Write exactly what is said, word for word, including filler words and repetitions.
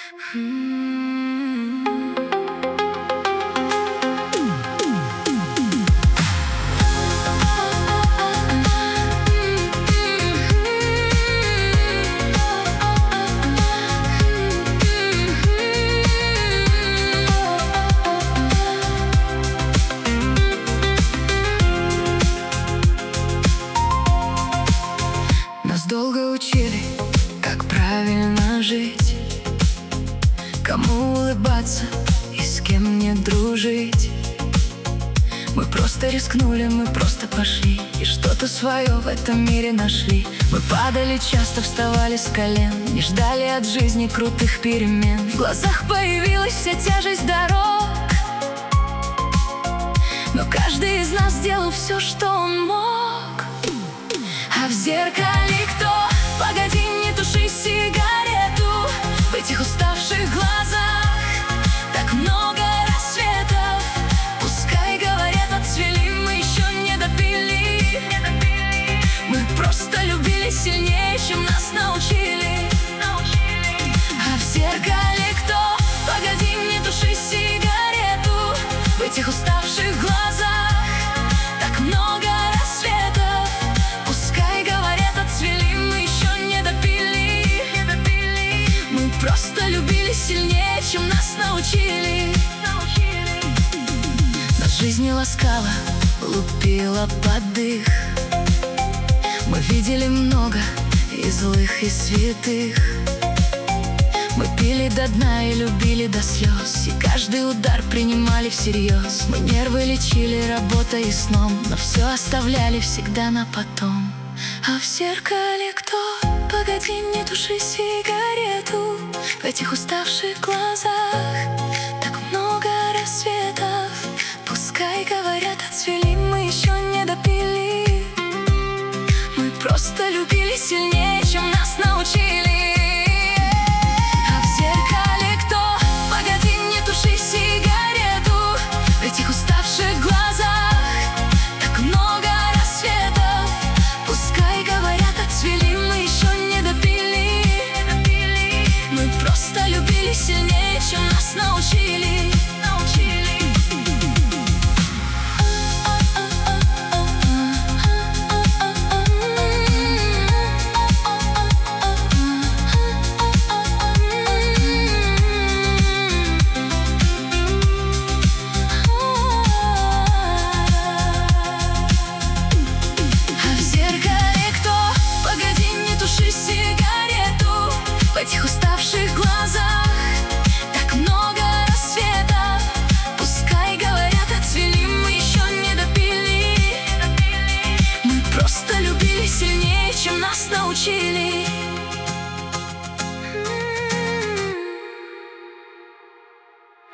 Нас долго учили, как правильно жить, кому улыбаться и с кем не дружить. Мы просто рискнули, мы просто пошли и что-то свое в этом мире нашли. Мы падали, часто вставали с колен, не ждали от жизни крутых перемен. В глазах появилась вся тяжесть дорог, но каждый из нас сделал все, что он мог. А в зеркале кто? Погоди, не туши сигарету. В этих уставших глазах так много рассветов. Пускай говорят, отцвели, мы еще не допили. Мы просто любили сильнее, чем нас научили. А в зеркале кто? Погоди, не туши сигарету. В этих уставших глазах так много рассветов. Пускай говорят, отцвели, мы еще не допили. Мы просто любили сильнее, чем нас научили. Нас жизнь не ласкала, лупила под дых. Мы видели много и злых, и святых. Мы пили до дна и любили до слез, и каждый удар принимали всерьез. Мы нервы лечили работой и сном, но все оставляли всегда на потом. А в зеркале кто? Погоди, не туши сигарету. В этих уставших глазах так много рассветов. Пускай говорят, отцвели, мы еще не допили. Мы просто любили сильнее, чем нас научили. А в зеркале кто? Погоди, не туши сигарету. В этих уставших глазах так много рассветов. Пускай говорят, отцвели, мы еще не допили. Мы просто любили сильнее, чем нас научили. В этих уставших глазах так много рассветов. Пускай говорят, отцвели, мы еще не допили. Мы просто любили сильнее, чем нас научили.